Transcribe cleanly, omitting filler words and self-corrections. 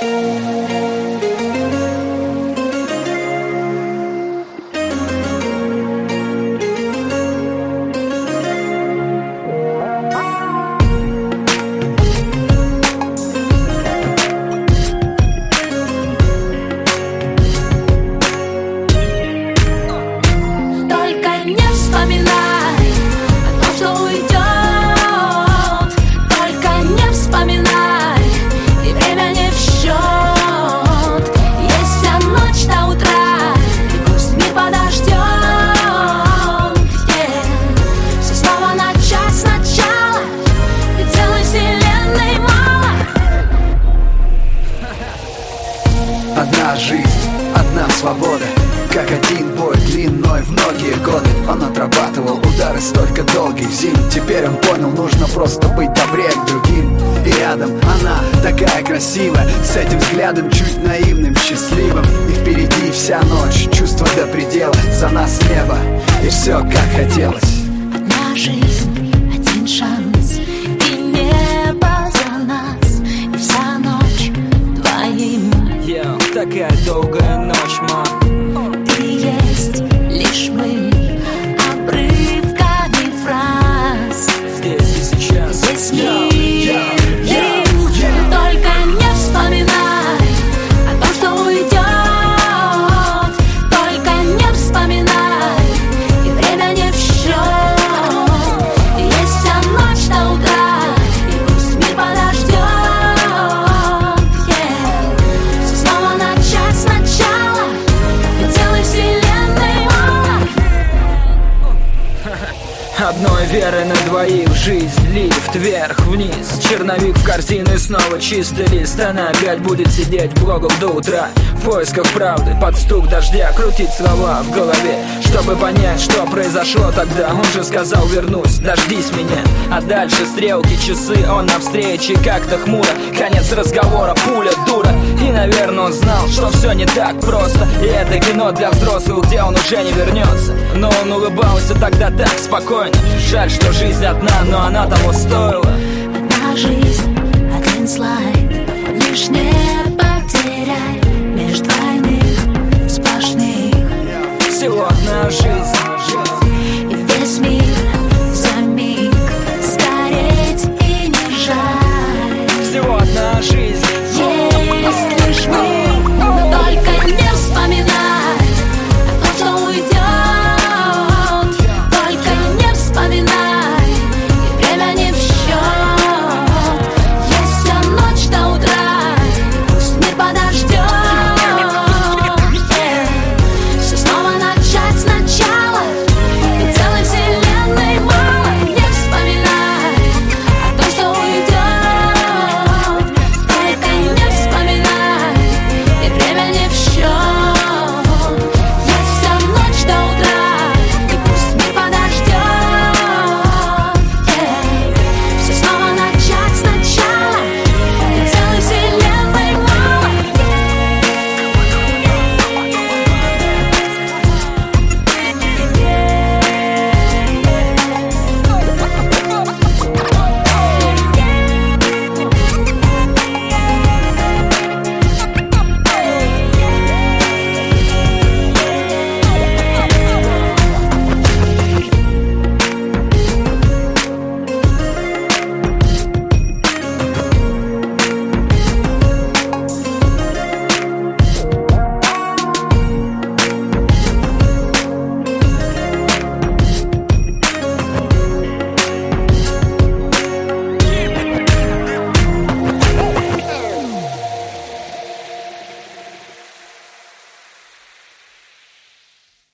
Одна жизнь, одна свобода, как один бой длиной в многие годы. Он отрабатывал удары столько долгих зим. Теперь он понял, нужно просто быть добрее к другим. И рядом она такая красивая, с этим взглядом чуть наивным, счастливым. И впереди вся ночь, чувства до предела, за нас небо, и все как хотелось. Одна жизнь, один шанс, и небо за нас, и вся ночь двоим. Такая долгая ночь, мам. Ты есть лишь мы, обрывками фраз. Здесь и сейчас. Здесь мир. Только не вспоминай о том, что уйдет. Только не вспоминай, и время не в счет. Есть вся ночь до утра, и пусть мир подождет. Все снова начать сначала, ведь целой вселенной мало. Одной веры на двоих жизнь, лифт вверх-вниз, черновик в корзину и снова чистый лист. Она опять будет сидеть в блогах до утра, в поисках правды, под стук дождя, крутить слова в голове, чтобы понять, что произошло тогда. Он же сказал: вернусь, дождись меня. А дальше стрелки, часы, он на встрече как-то хмуро. Конец разговора, пуля, дура. И, наверное, он знал, что все не так просто, и это кино для взрослых, где он уже не вернется. Но он улыбался тогда так спокойно. Жаль, что жизнь одна, но она того стоила. Одна жизнь, один слайд, лишь не потеряй меж двойных сплошных. Всего одна жизнь, и весь мир за миг сгореть и не жаль. всего одна жизнь.